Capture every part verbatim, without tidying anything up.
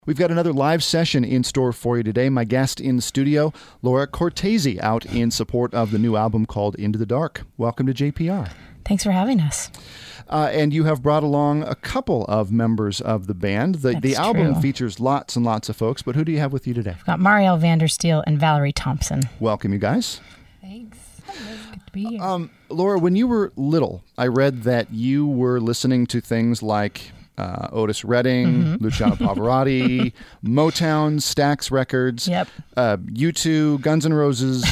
We've got another live session in store for you today. My guest in the studio, Laura Cortese, out in support of the new album called Into the Dark. Welcome to J P R. Thanks for having us. Uh, and you have brought along a couple of members of the band. The, the album true. features lots and lots of folks, but who do you have with you today? We've got Marielle Vandersteel and Valerie Thompson. Welcome, you guys. Thanks. It's good to be here. Um, Laura, when you were little, I read that you were listening to things like uh, Otis Redding, mm-hmm. Luciano Pavarotti, Motown, Stax Records, yep. uh, U two, Guns N' Roses.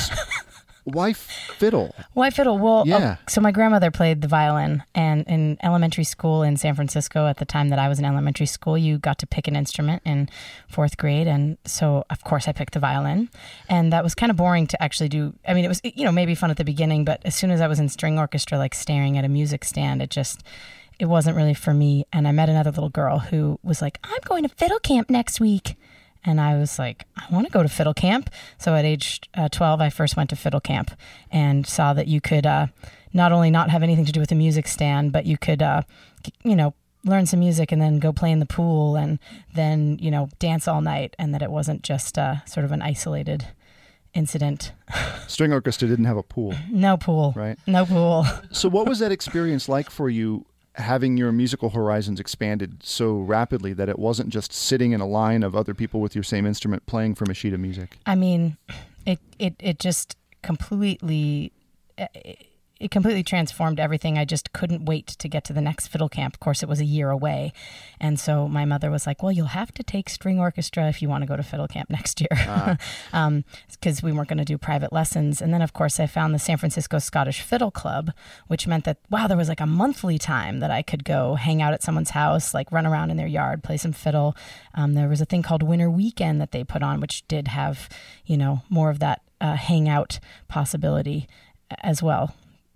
Why fiddle? Why fiddle? Well, yeah. oh, so my grandmother played the violin, and in elementary school in San Francisco, at the time that I was in elementary school, you got to pick an instrument in fourth grade, and so of course I picked the violin, and that was kind of boring to actually do. I mean, it was, you know, maybe fun at the beginning, but as soon as I was in string orchestra, like staring at a music stand, it just, it wasn't really for me. And I met another little girl who was like, "I'm going to fiddle camp next week." And I was like, I want to go to fiddle camp. So at age uh, twelve, I first went to fiddle camp and saw that you could uh, not only not have anything to do with the music stand, but you could, uh, you know, learn some music and then go play in the pool and then, you know, dance all night. And that it wasn't just uh, sort of an isolated incident. String orchestra didn't have a pool. No pool. Right. No pool. So what was that experience like for you, having your musical horizons expanded so rapidly that it wasn't just sitting in a line of other people with your same instrument playing from a sheet of music? I mean, it it, it just completely... It, It completely transformed everything. I just couldn't wait to get to the next fiddle camp. Of course, it was a year away. And so my mother was like, well, you'll have to take string orchestra if you want to go to fiddle camp next year. Ah. um, because we weren't going to do private lessons. And then, of course, I found the San Francisco Scottish Fiddle Club, which meant that, wow, there was like a monthly time that I could go hang out at someone's house, like run around in their yard, play some fiddle. Um, there was a thing called Winter Weekend that they put on, which did have, you know, more of that uh, hangout possibility as well.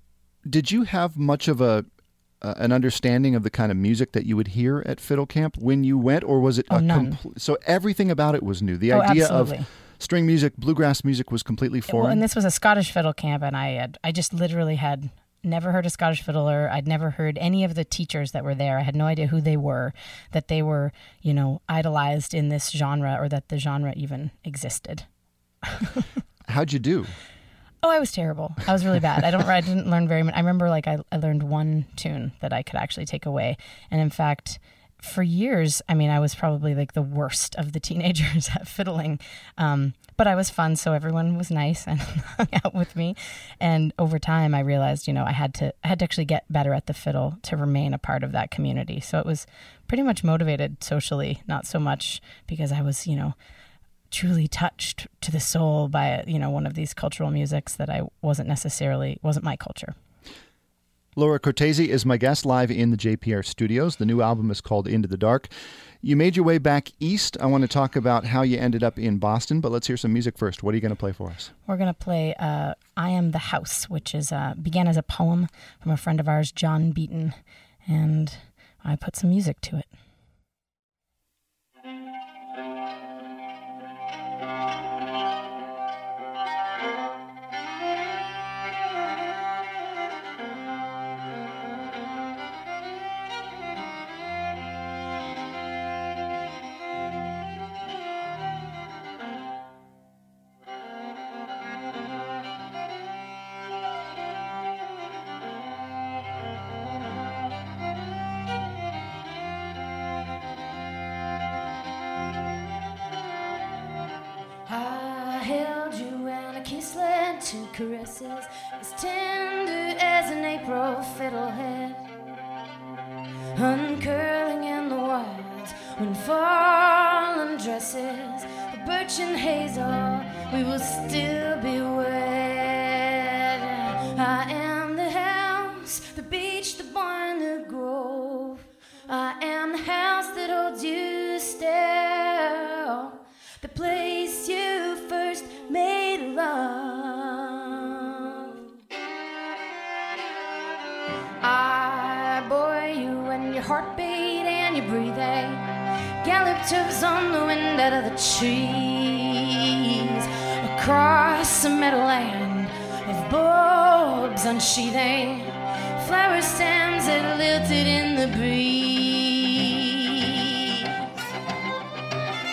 Did you have much of a uh, an understanding of the kind of music that you would hear at fiddle camp when you went, or was it oh, a none. compl- so everything about it was new? The oh, idea absolutely. of string music, bluegrass music was completely foreign. Well, and this was a Scottish fiddle camp, and I had I just literally had never heard a Scottish fiddler. I'd never heard any of the teachers that were there. I had no idea who they were, that they were, you know, idolized in this genre, or that the genre even existed. How'd you do? Oh, I was terrible. I was really bad. I don't. I didn't learn very much. I remember, like, I, I learned one tune that I could actually take away. And in fact, for years, I mean, I was probably like the worst of the teenagers at fiddling. Um, but I was fun, so everyone was nice and hung out with me. And over time, I realized, you know, I had to. I had to actually get better at the fiddle to remain a part of that community. So it was pretty much motivated socially, not so much because I was, you know, truly touched to the soul by, you know, one of these cultural musics that I wasn't necessarily, wasn't my culture. Laura Cortese is my guest live in the J P R studios. The new album is called Into the Dark. You made your way back east. I want to talk about how you ended up in Boston, but let's hear some music first. What are you going to play for us? We're going to play uh, I Am the House, which is uh, began as a poem from a friend of ours, John Beaton, and I put some music to it. To caresses as tender as an April fiddlehead, uncurling in the wilds when fallen dresses, the birch and hazel, we will still be wed. I am the house, the beach, the barn, the grove. I am the house that holds you still, the place you first made love. I bore you and your heartbeat and your breathing, galloped hooves on the wind out of the trees, across a meadowland of bulbs unsheathing, flower stems that lilted in the breeze.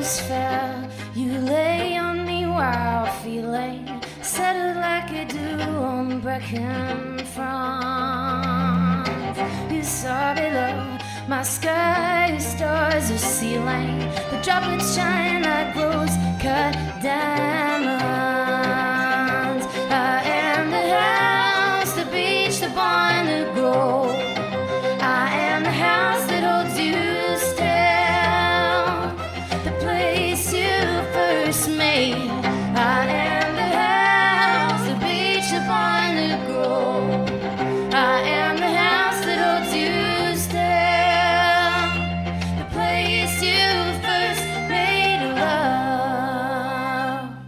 first fell, you lay on me while feeling settled like I do on Brecon France. You saw below my sky, stars are ceiling, the droplets shine like rose-cut diamonds. I am the house, the beach, the barn, the grove. I am the house that holds you still, the place you first made. I am the house, the beach, the barn, the grove. I am the house that holds you still, the place you first made love.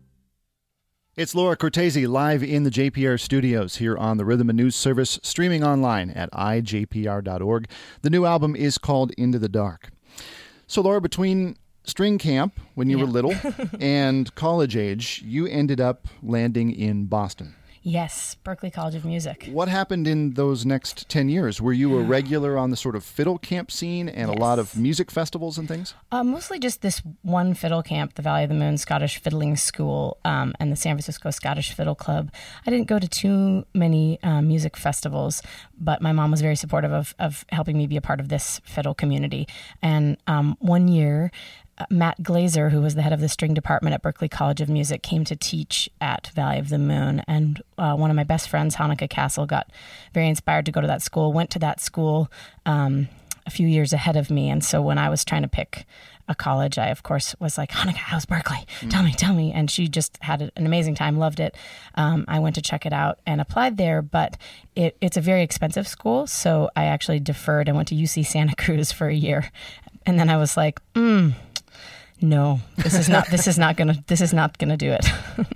It's Laura Cortese live in the J P R studios here on the Rhythm and News Service, streaming online at i j p r dot org. The new album is called Into the Dark. So, Laura, between string camp when you Yeah. were little and college age, you ended up landing in Boston. Yes, Berklee College of Music. What happened in those next ten years? Were you a regular on the sort of fiddle camp scene and a lot of Yes. music festivals and things? Uh, mostly just this one fiddle camp, the Valley of the Moon Scottish Fiddling School, um, and the San Francisco Scottish Fiddle Club. I didn't go to too many uh, music festivals, but my mom was very supportive of, of helping me be a part of this fiddle community. And um, one year, uh, Matt Glazer, who was the head of the string department at Berklee College of Music, came to teach at Valley of the Moon. And uh, one of my best friends, Hanukkah Castle, got very inspired to go to that school, went to that school um, a few years ahead of me. And so when I was trying to pick a college, I, of course, was like, Hanukkah, how's Berklee? Tell me, tell me. And she just had an amazing time, loved it. Um, I went to check it out and applied there, but it, it's a very expensive school. So I actually deferred and went to U C Santa Cruz for a year. And then I was like, mm, no, this is not, this is not going to, this is not going to do it.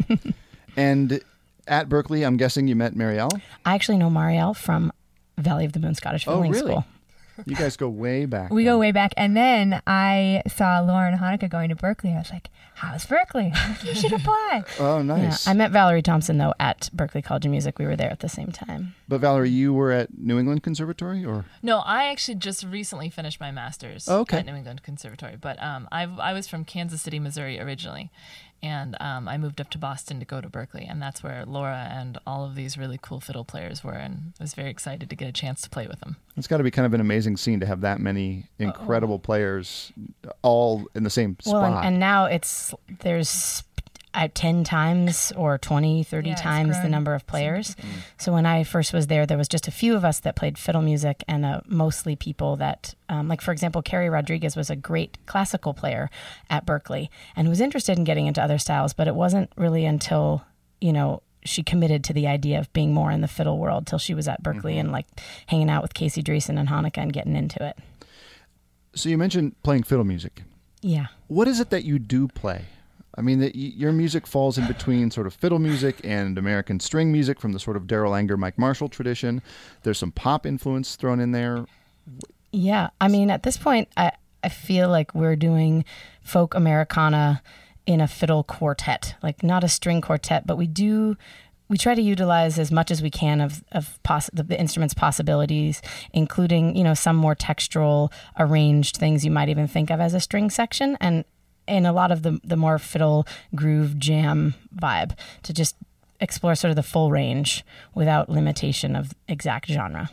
And at Berklee, I'm guessing you met Marielle? I actually know Marielle from Valley of the Moon Scottish Oh, Fiddling really? School. You guys go way back. We then. go way back. And then I saw Lauren and Hanukkah going to Berklee. I was like, how's Berklee? You should apply. Oh, Yeah. nice. I met Valerie Thompson, though, at Berklee College of Music. We were there at the same time. But Valerie, you were at New England Conservatory, or? No, I actually just recently finished my master's Oh, okay. at New England Conservatory. But um, I I was from Kansas City, Missouri originally, and um, I moved up to Boston to go to Berklee, and that's where Laura and all of these really cool fiddle players were, and I was very excited to get a chance to play with them. It's got to be kind of an amazing scene to have that many incredible players all in the same spot. Well, and, and now it's there's uh, ten times or twenty, thirty Yeah, it's times the grown number of players. So when I first was there, there was just a few of us that played fiddle music and uh, mostly people that, um, like, for example, Carrie Rodriguez was a great classical player at Berklee and was interested in getting into other styles, but it wasn't really until, you know, she committed to the idea of being more in the fiddle world till she was at Berklee and like hanging out with Casey Dreesen and Hanukkah and getting into it. So you mentioned playing fiddle music. Yeah. What is it that you do play? I mean, that y- your music falls in between sort of fiddle music and American string music from the sort of Darrell Anger, Mike Marshall tradition. There's some pop influence thrown in there. Yeah, I mean, at this point, I, I feel like we're doing folk Americana in a fiddle quartet, like not a string quartet, but we do, we try to utilize as much as we can of, of poss- the, the instrument's possibilities, including, you know, some more textural arranged things you might even think of as a string section. And in a lot of the, the more fiddle groove jam vibe to just explore sort of the full range without limitation of exact genre.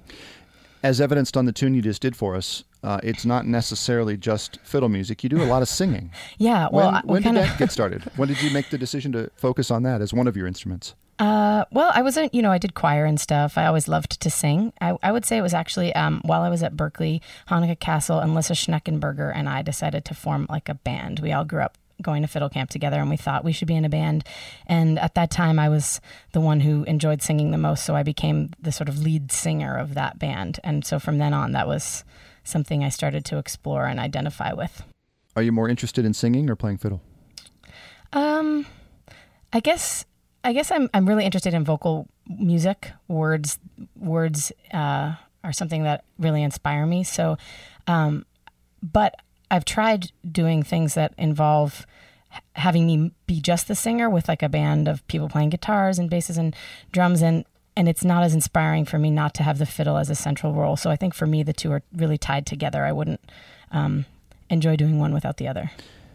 As evidenced on the tune you just did for us, uh, it's not necessarily just fiddle music. You do a lot of singing. Yeah, well, when I- we when did kinda- that get started? When did you make the decision to focus on that as one of your instruments? Uh, well, I wasn't, you know, I did choir and stuff. I always loved to sing. I, I would say it was actually um, while I was at Berklee, Hanukkah Castle and Lissa Schneckenberger and I decided to form like a band. We all grew up going to fiddle camp together and we thought we should be in a band. And at that time, I was the one who enjoyed singing the most. So I became the sort of lead singer of that band. And so from then on, that was something I started to explore and identify with. Are you more interested in singing or playing fiddle? Um, I guess I guess I'm I'm really interested in vocal music. Words words uh, are something that really inspire me. So, um, but I've tried doing things that involve h- having me be just the singer with like a band of people playing guitars and basses and drums, and and it's not as inspiring for me not to have the fiddle as a central role. So I think for me the two are really tied together. I wouldn't um, enjoy doing one without the other.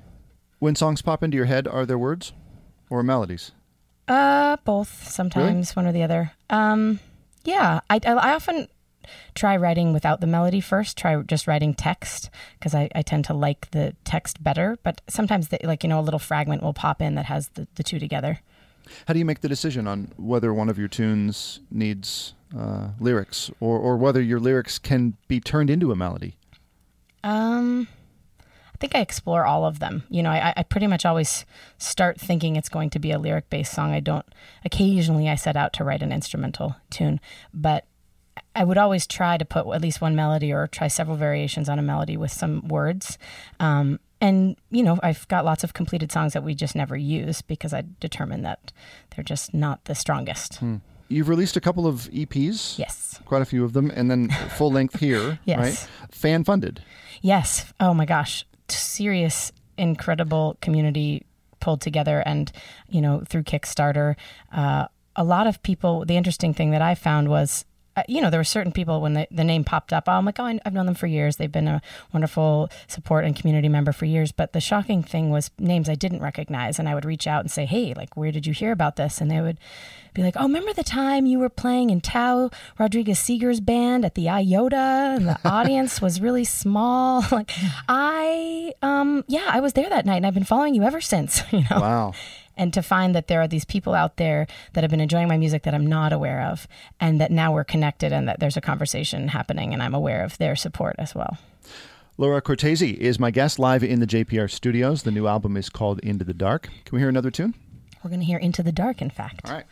When songs pop into your head, are there words or melodies? Uh, both. Sometimes one or the other. Um, yeah, I, I, I often try writing without the melody first. Try just writing text because I, I tend to like the text better. But sometimes, the, like you know, a little fragment will pop in that has the, the two together. How do you make the decision on whether one of your tunes needs uh, lyrics or or whether your lyrics can be turned into a melody? Um. I think I explore all of them. You know, I, I pretty much always start thinking it's going to be a lyric-based song. I don't, occasionally I set out to write an instrumental tune, but I would always try to put at least one melody or try several variations on a melody with some words. Um, and, you know, I've got lots of completed songs that we just never use because I determined that they're just not the strongest. Hmm. You've released a couple of E Ps. Yes. Quite a few of them. And then full length here, Yes. right? Fan funded. Yes. Oh my gosh. Serious, incredible community pulled together. And, you know, through Kickstarter, uh, a lot of people, the interesting thing that I found was, uh, you know, there were certain people when the, the name popped up, oh, I'm like, oh, I- I've known them for years. They've been a wonderful support and community member for years. But the shocking thing was names I didn't recognize. And I would reach out and say, hey, like, where did you hear about this? And they would be like, oh, remember the time you were playing in Tao Rodriguez Seeger's band at the IOTA and the audience was really small? Like, I, um, yeah, I was there that night and I've been following you ever since, you know? Wow. And to find that there are these people out there that have been enjoying my music that I'm not aware of and that now we're connected and that there's a conversation happening and I'm aware of their support as well. Laura Cortese is my guest live in the J P R studios. The new album is called Into the Dark. Can we hear another tune? We're going to hear Into the Dark, in fact. All right.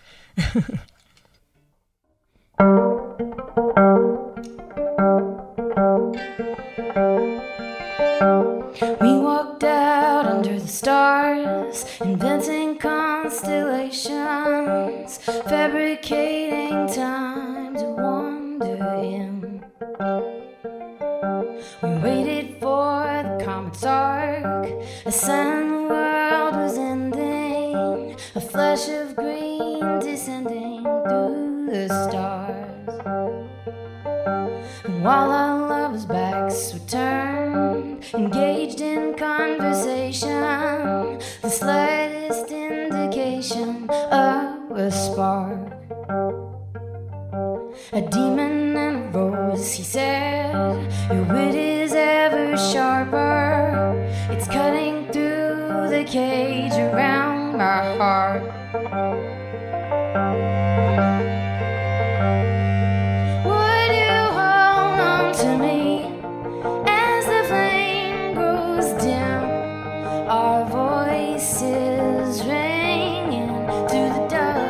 We walked out under the stars, inventing constellations, fabricating time to wander in. We waited for the comet's arc, a sign the world was ending, a flash of green descending through the stars. And while our lovers' backs were turned, engaged in conversation, the slightest indication of a spark. A demon and a rose, he said, your wit is ever sharper. It's cutting through the cage around my heart. Would you hold on to me as the flame grows dim? Our voices ringing through the dark.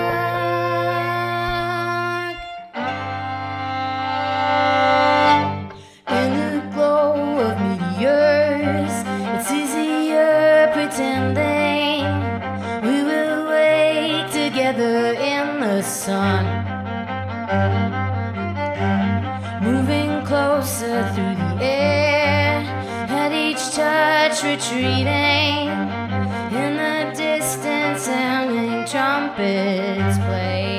In the glow of meteors, it's easier pretending we will wake together in the sun. Moving closer through the air, at each touch retreating. In the distance, sounding trumpets play.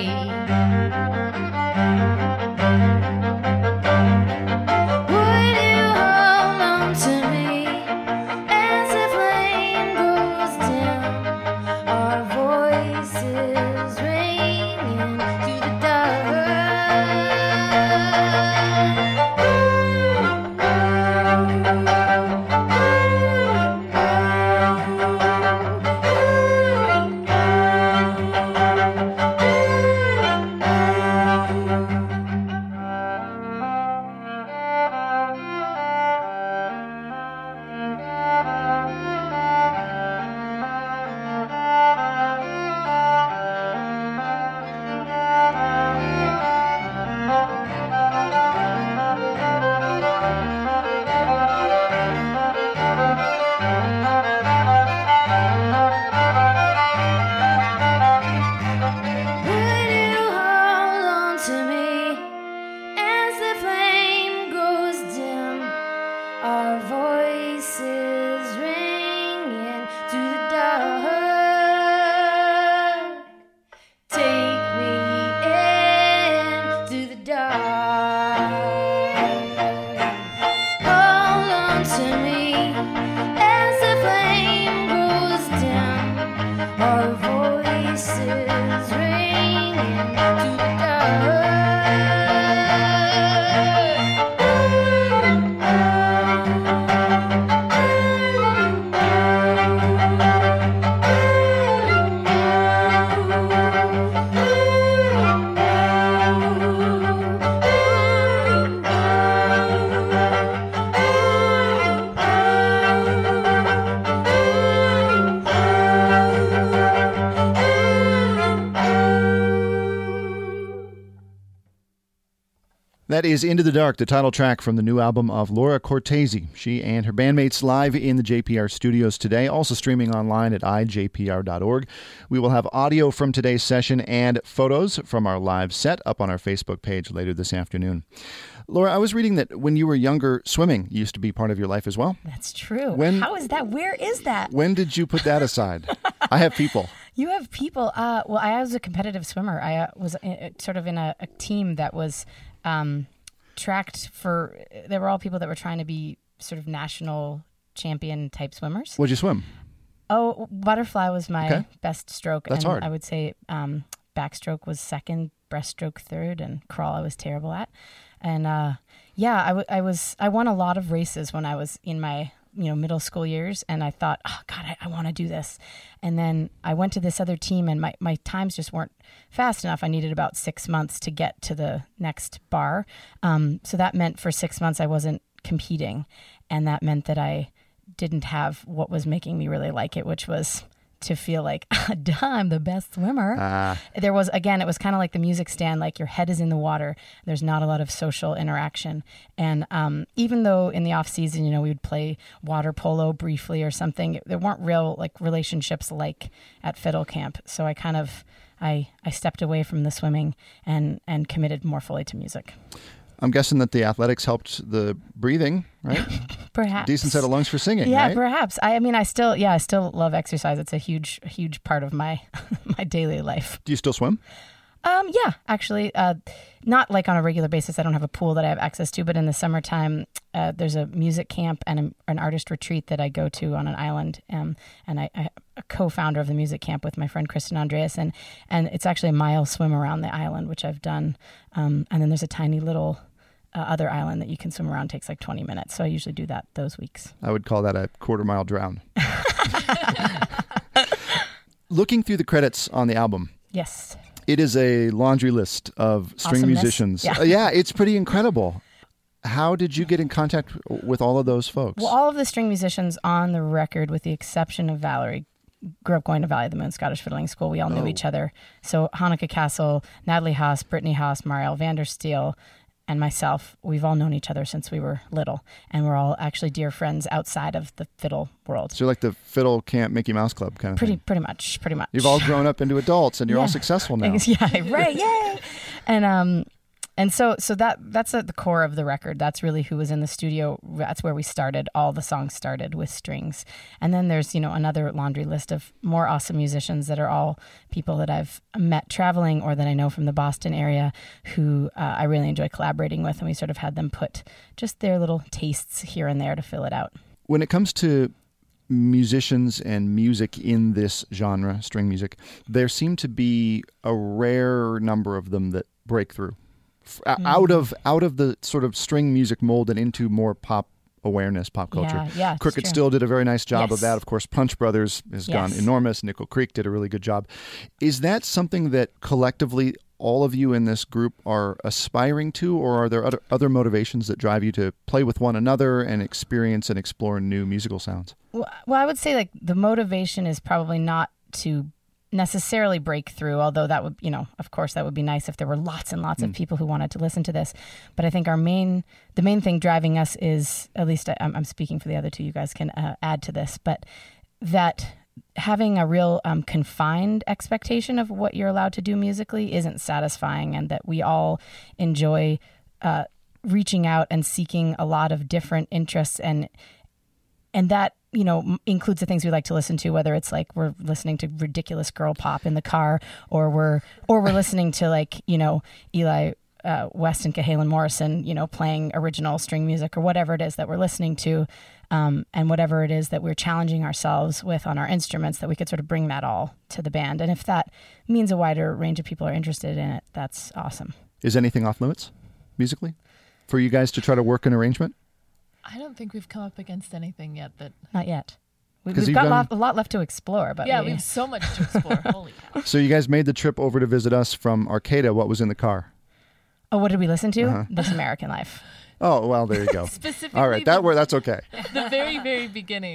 Would you hold on to me as the flame grows dim? Our voices ringing through the Would you hold on to me as the flame grows dim? Our voices ringing through the dark. Take me into the dark. Hold on to me as the flame grows That is Into the Dark, the title track from the new album of Laura Cortese. She and her bandmates live in the J P R studios today, also streaming online at i j p r dot org. We will have audio from today's session and photos from our live set up on our Facebook page later this afternoon. Laura, I was reading that when you were younger, swimming used to be part of your life as well. That's true. When- How is that? Where is that? When did you put that aside? I have people. You have people. Uh, well, I was a competitive swimmer. I uh, was uh, sort of in a, a team that was um, tracked for. They were all people that were trying to be sort of national champion type swimmers. What'd you swim? Oh, butterfly was my Okay. best stroke. That's and hard. I would say um, backstroke was second, breaststroke third, and crawl I was terrible at. And uh, yeah, I, w- I was I won a lot of races when I was in my you know middle school years, and I thought, oh God, I, I want to do this. And then I went to this other team, and my, my times just weren't fast enough. I needed about six months to get to the next bar. Um, so that meant for six months I wasn't competing, and that meant that I didn't have what was making me really like it, which was to feel like, duh, I'm the best swimmer. Ah. There was, again, it was kind of like the music stand, like your head is in the water. There's not a lot of social interaction. And um, even though in the off season, you know, we would play water polo briefly or something, there weren't real like relationships like at fiddle camp. So I kind of, I, I stepped away from the swimming and, and committed more fully to music. I'm guessing that the athletics helped the breathing, right? Perhaps. Decent set of lungs for singing, Yeah, right? perhaps. I, I mean, I still, yeah, I still love exercise. It's a huge, huge part of my my daily life. Do you still swim? Um, yeah, actually, uh, not like on a regular basis. I don't have a pool that I have access to, but in the summertime, uh, there's a music camp and a, an artist retreat that I go to on an island. Um, and I, I a co-founder of the music camp with my friend Kristen Andreas, and and it's actually a mile swim around the island, which I've done. Um, and then there's a tiny little uh, other island that you can swim around. It takes like twenty minutes, so I usually do that those weeks. I would call that a quarter mile drown. Looking through the credits on the album, Yes. it is a laundry list of string Awesomeness. musicians. Yeah. Uh, yeah, it's pretty incredible. How did you get in contact with all of those folks? Well, all of the string musicians on the record, with the exception of Valerie, grew up going to Valley of the Moon Scottish Fiddling School. We all knew Oh. each other. So Hanneke Castle, Natalie Haas, Brittany Haas, Marielle Vandersteel, and myself, we've all known each other since we were little. And we're all actually dear friends outside of the fiddle world. So you're like the Fiddle Camp Mickey Mouse Club kind of Pretty, thing. pretty much, pretty much. You've all grown up into adults and you're all Yeah. successful now. Yeah, right. Yay. And um and so so that that's at the core of the record. That's really who was in the studio. That's where we started. All the songs started with strings. And then there's, you know, another laundry list of more awesome musicians that are all people that I've met traveling or that I know from the Boston area who uh, I really enjoy collaborating with, and we sort of had them put just their little tastes here and there to fill it out. When it comes to musicians and music in this genre, string music, there seem to be a rare number of them that break through F- Mm. out of out of the sort of string music mold and into more pop awareness, pop culture. Yeah, yeah, it's Crooked true. Still did a very nice job of Yes. that. Of course, Punch Brothers has gone Yes. enormous. Nickel Creek did a really good job. Is that something that collectively all of you in this group are aspiring to, or are there other other motivations that drive you to play with one another and experience and explore new musical sounds? Well, well, I would say like the motivation is probably not to necessarily break through, although that would, you know, of course, that would be nice if there were lots and lots of people who wanted to listen to this. But I think our main, the main thing driving us is, at least I, I'm, I'm speaking for the other two, you guys can uh, add to this, but that having a real um, confined expectation of what you're allowed to do musically isn't satisfying, and that we all enjoy uh, reaching out and seeking a lot of different interests, and and that, you know, m- includes the things we like to listen to, whether it's like we're listening to ridiculous girl pop in the car, or we're or we're listening to like, you know, Eli uh, West and Cahalan Morrison, you know, playing original string music, or whatever it is that we're listening to, um, and whatever it is that we're challenging ourselves with on our instruments, that we could sort of bring that all to the band. And if that means a wider range of people are interested in it, that's awesome. Is anything off limits musically for you guys to try to work an arrangement? I don't think we've come up against anything yet that. Not yet. We, 'Cause we've you've got done- lot, a lot left to explore, but Yeah, we, we have so much to explore. Holy cow. So you guys made the trip over to visit us from Arcata. What was in the car? Oh, what did we listen to? Uh-huh. This American Life. Oh, well, there you go. Specifically, All right, that the, word, that's okay. the very, very beginning.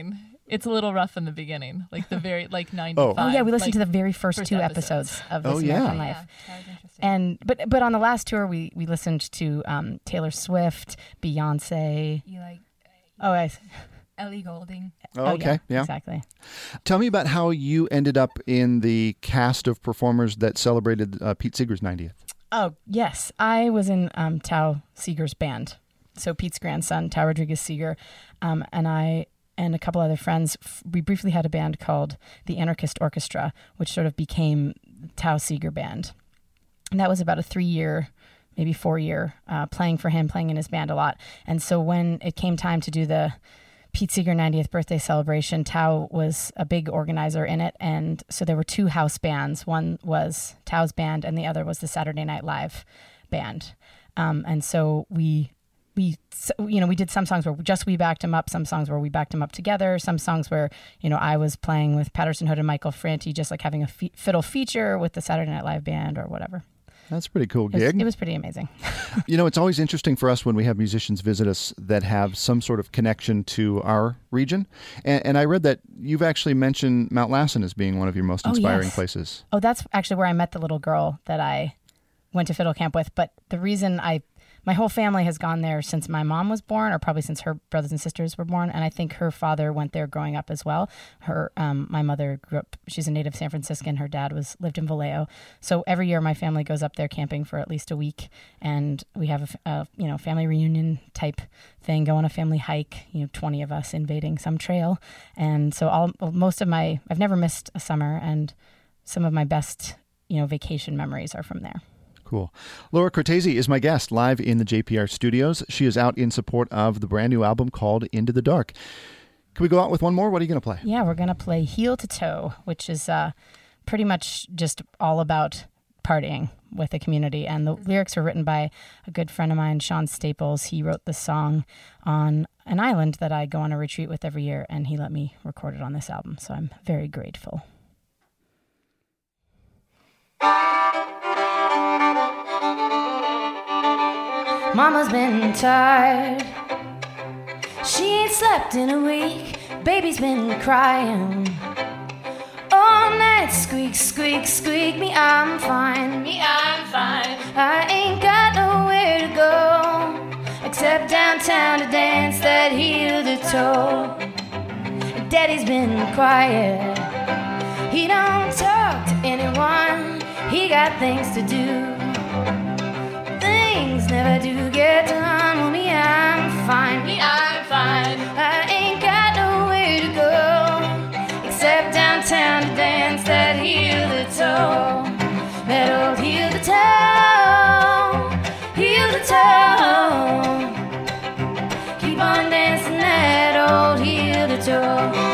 It's a little rough in the beginning, like the very like ninety-five. Oh yeah, we listened like, to the very first, first two episodes. episodes, of Oh, This yeah. American Yeah, Life. that was interesting. And but but on the last tour, we we listened to um, Taylor Swift, Beyonce. you like Oh, I, Ellie Goulding. Oh, oh, okay. Yeah. exactly. Tell me about how you ended up in the cast of performers that celebrated uh, Pete Seeger's ninetieth. Oh yes, I was in um, Tao Seeger's band. So Pete's grandson, Tao Rodriguez Seeger, um, and I and a couple other friends, f- we briefly had a band called the Anarchist Orchestra, which sort of became Tao Seeger Band. And that was about a three-year, maybe four-year, uh, playing for him, playing in his band a lot. And so when it came time to do the Pete Seeger ninetieth birthday celebration, Tao was a big organizer in it. And so there were two house bands. One was Tao's band, and the other was the Saturday Night Live band. Um, and so we... We, you know, we did some songs where just we backed him up, some songs where we backed him up together, some songs where, you know, I was playing with Patterson Hood and Michael Franti, just like having a f- fiddle feature with the Saturday Night Live band or whatever. That's a pretty cool It was, gig. it was pretty amazing. You know, it's always interesting for us when we have musicians visit us that have some sort of connection to our region. And, and I read that you've actually mentioned Mount Lassen as being one of your most Oh, inspiring yes. places. Oh, that's actually where I met the little girl that I went to fiddle camp with. But the reason I, my whole family has gone there since my mom was born, or probably since her brothers and sisters were born. And I think her father went there growing up as well. Her, um, my mother grew up, she's a native San Franciscan. Her dad was lived in Vallejo. So every year my family goes up there camping for at least a week. And we have a, a you know, family reunion type thing, go on a family hike, you know, twenty of us invading some trail. And so all, most of my, I've never missed a summer, and some of my best, you know, vacation memories are from there. Cool. Laura Cortese is my guest live in the J P R studios. She is out in support of the brand new album called Into the Dark. Can we go out with one more? What are you going to play? Yeah, we're going to play Heel to Toe, which is uh, pretty much just all about partying with the community. And the lyrics were written by a good friend of mine, Sean Staples. He wrote the song on an island that I go on a retreat with every year, and he let me record it on this album. So I'm very grateful. Mama's been tired. She ain't slept in a week. Baby's been crying all night. Squeak, squeak, squeak. Me, I'm fine. Me, I'm fine. I ain't got nowhere to go except downtown to dance that heel to toe. Daddy's been quiet. He don't talk to anyone. He got things to do. Things never do get done. Well, me, I'm fine. Me, I'm fine. I ain't got nowhere to go except downtown to dance that heel to toe. That old heel to toe. Heel to toe. Keep on dancing that old heel to toe.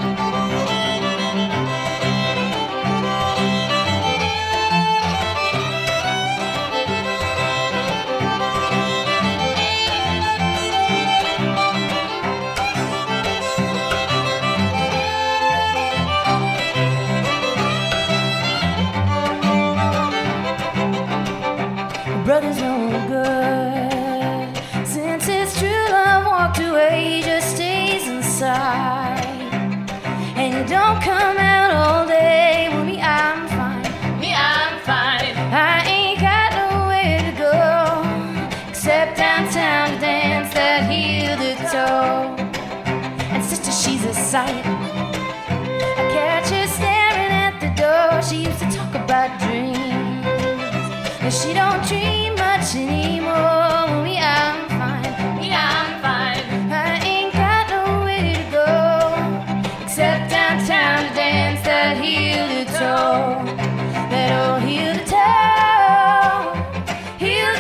Brother's no good. Since his true love walked away, he just stays inside. And you don't come out all day. Well, me, I'm fine. Me, I'm fine. I ain't got nowhere to go except downtown to dance that heel to toe. And sister, she's a sight. I catch her staring at the door. She used to talk about dreams. But she don't dream much anymore. Me, I'm fine. Me, I'm fine. I ain't got nowhere to go except downtown to dance that heel to toe. That old heel to toe. Heel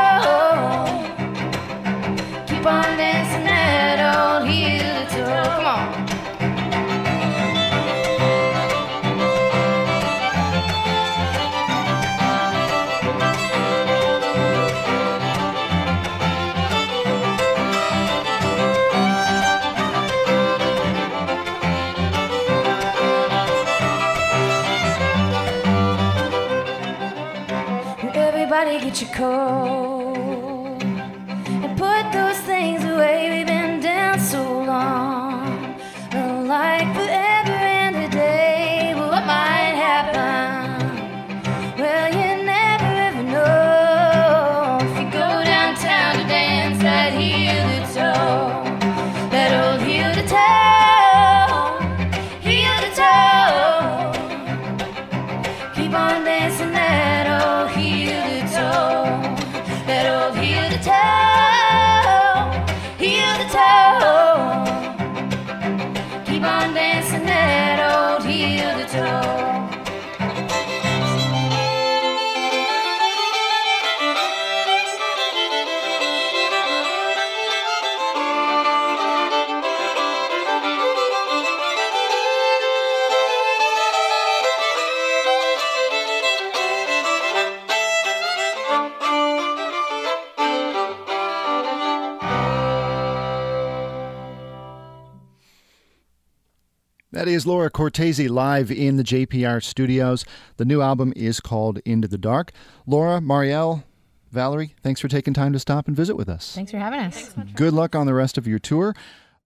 to toe. Keep on dancing that old heel to toe. Come on. Everybody get your coat and put those things away. We've been down so long. The light That is Laura Cortese live in the J P R studios. The new album is called Into the Dark. Laura, Marielle, Valerie, thanks for taking time to stop and visit with us. Thanks for having us. Thanks so much for Good luck on the rest of your tour.